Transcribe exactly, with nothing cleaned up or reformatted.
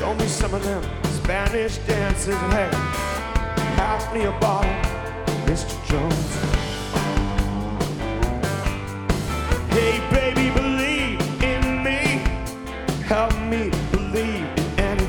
Show me some of them Spanish dances. Hey, pass me a bottle, Mister Jones.